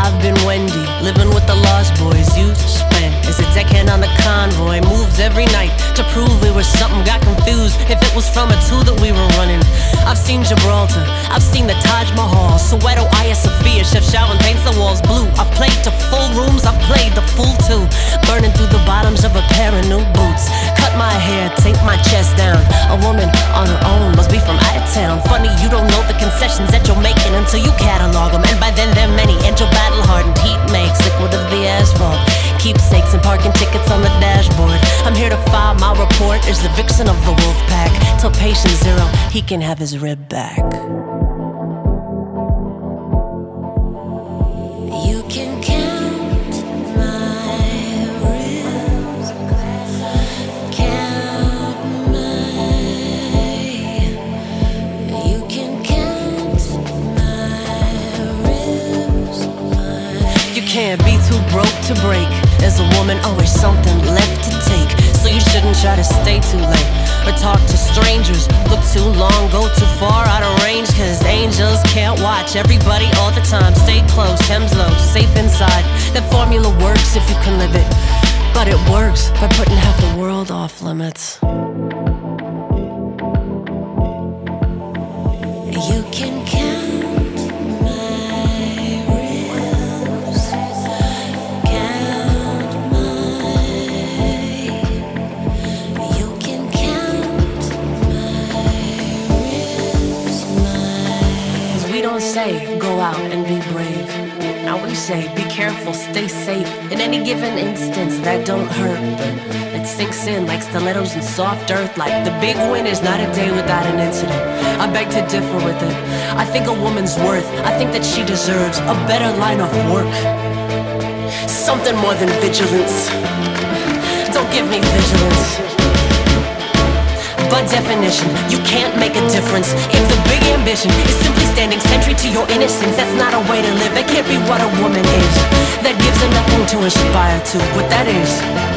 I've been Wendy, living with the Lost Boys. You spent as a deckhand on the convoy. Moved every night to prove we were something. Got confused if it was from a two that we were running. I've seen Gibraltar, I've seen the Taj Mahal, Soweto, Hagia Sophia, Chef Shaolin paints the walls blue. I've played to full rooms, I've played the full two, burning through the bottoms of a pair of new boots. Cut my hair, tape my chest down. A woman on her own must be from out of town. Funny you don't know the concessions that you're making until you catalog them, and by then they're many. And your battle hardened heat makes liquid of the asphalt. Keepsakes and parking tickets on the dashboard. I'm here to file my report as the vixen of the wolf pack. Till patient zero, he can have his rib back. You can count my ribs, count you can count my ribs. You can't be too broke to break. As a woman, always something left to take. So you shouldn't try to stay too late or talk to strangers. Look too long, go too far out of range, cause angels can't watch everybody all the time. Stay close, hems low, safe inside. That formula works if you can live it, but it works by putting half the world off limits. You can count my ribs, count you can count my ribs, cause we don't say go out and be brave. Now we say be careful, stay safe. In any given instance that don't hurt, but it sinks in like stilettos in soft earth. Like the big win is not a day without an incident. I beg to differ with it. I think a woman's worth, I think that she deserves a better line of work. Something more than vigilance. Don't give me vigilance. By definition, you can't make a difference if the big ambition is simply standing sentry to your innocence. That's not a way to live. That can't be what a woman is. That gives her nothing to aspire to. What that is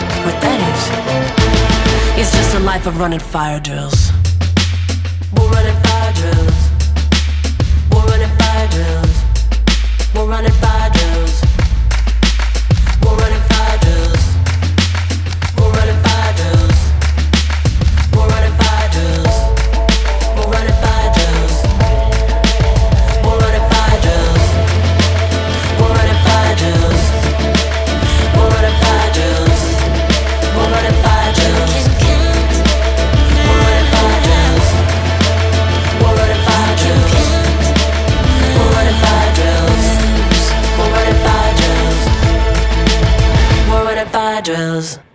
just a life of running fire drills. We're running fire drills. We're running fire drills. We're running fire drills. We're running fire drills. We're running fire drills. We're running fire drills. We're running fire drills. We're running fire drills. We're running fire drills. We're running fire drills. We're running fire drills. We're running fire drills. We're running fire drills. We're running fire drills. We're running fire drills. We're running fire drills.